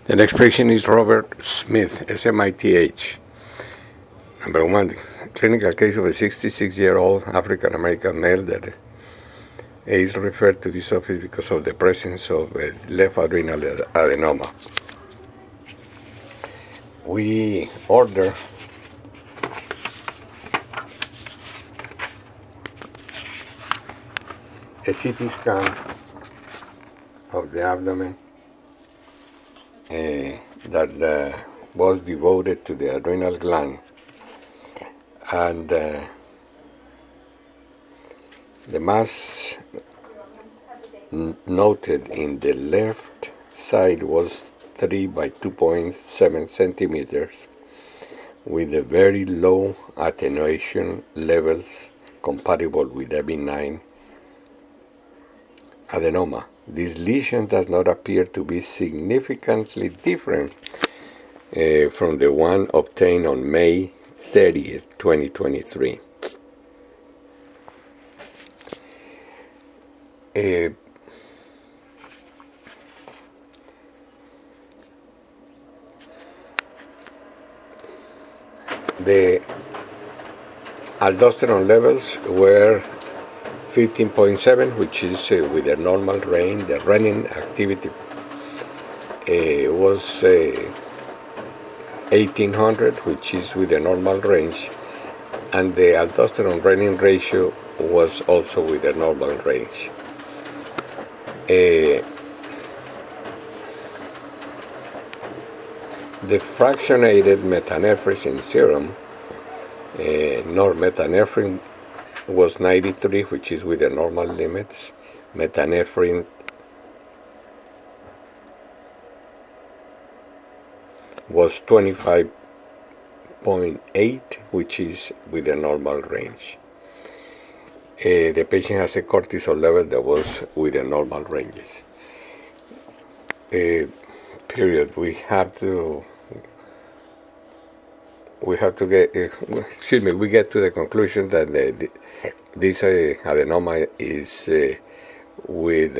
The next patient is Robert Smith, SMITH. Number one, clinical case of a 66-year-old African-American male that is referred to this office because of the presence of a left adrenal adenoma. We order a CT scan of the abdomen that was devoted to the adrenal gland, and the mass noted in the left side was 3 by 2.7 centimeters with a very low attenuation levels compatible with a benign adenoma. This lesion does not appear to be significantly different from the one obtained on May 30th, 2023. The aldosterone levels were 15.7, which is with a normal range. The renin activity was 1800, which is with a normal range, and the aldosterone renin ratio was also with a normal range. The fractionated metanephrine in serum, norepinephrine, was 93, which is with the normal limits. Metanephrine was 25.8, which is with the normal range. The patient has a cortisol level that was with the normal ranges. Period. We have to get, we get to the conclusion that this adenoma is with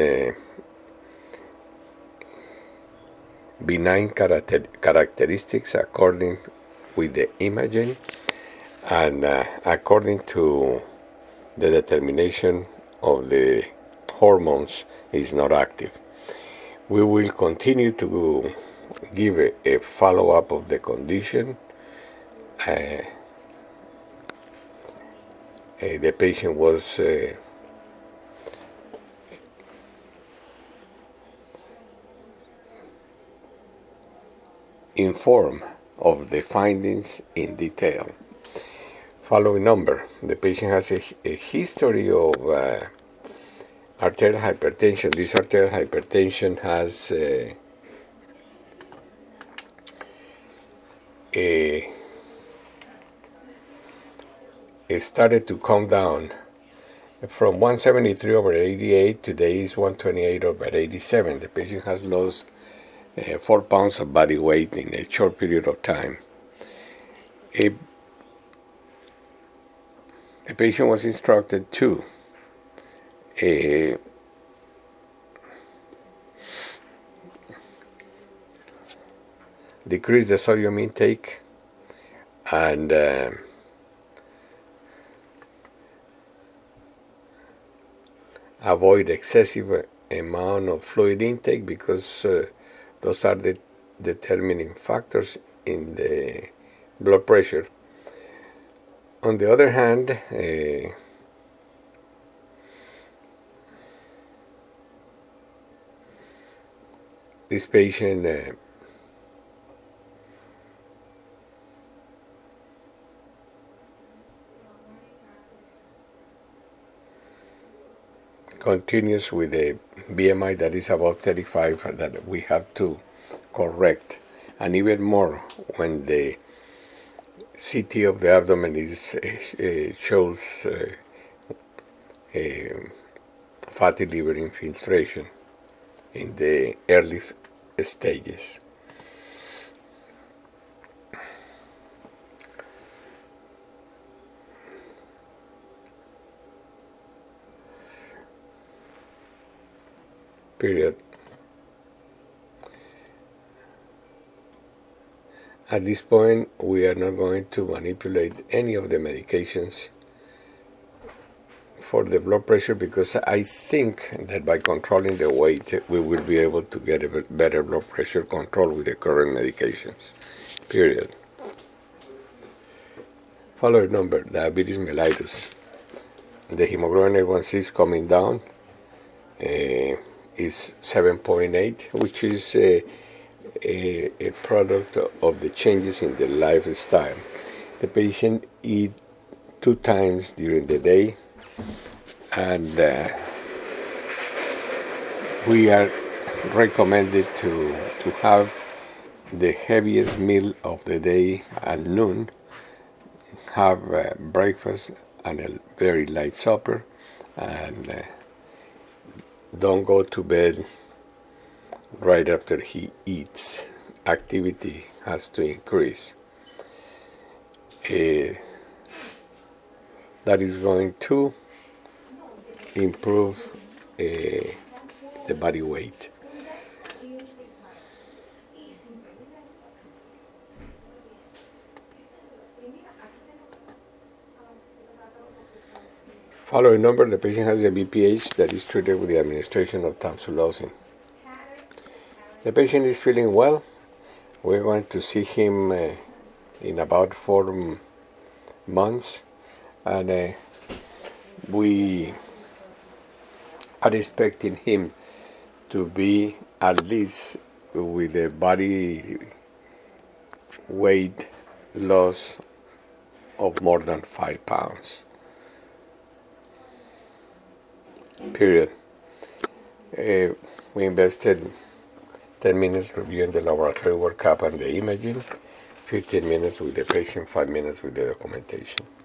benign characteristics according with the imaging and according to the determination of the hormones is not active. We will continue to give a follow-up of the condition. The patient was informed of the findings in detail. Following number, the patient has a history of arterial hypertension. This arterial hypertension has it started to come down from 173/88. Today is 128/87. The patient has lost 4 pounds of body weight in a short period of time. The patient was instructed to decrease the sodium intake and avoid excessive amount of fluid intake, because those are the determining factors in the blood pressure. On the other hand, this patient continues with a BMI that is above 35, and that we have to correct, and even more when the CT of the abdomen is shows fatty liver infiltration in the early stages. Period. At this point, we are not going to manipulate any of the medications for the blood pressure, because I think that by controlling the weight, we will be able to get a better blood pressure control with the current medications. Period. Following number, diabetes mellitus. The hemoglobin A1C is coming down. Is 7.8, which is a product of the changes in the lifestyle. The patient eat 2 times during the day, and we are recommended to have the heaviest meal of the day at noon, have breakfast and a very light supper, and don't go to bed right after he eats. Activity has to increase. That is going to improve the body weight. Following number, the patient has a BPH that is treated with the administration of tamsulosin. The patient is feeling well. We're going to see him in about 4 months, and we are expecting him to be at least with a body weight loss of more than 5 pounds. Period. We invested 10 minutes reviewing the laboratory workup and the imaging, 15 minutes with the patient, 5 minutes with the documentation.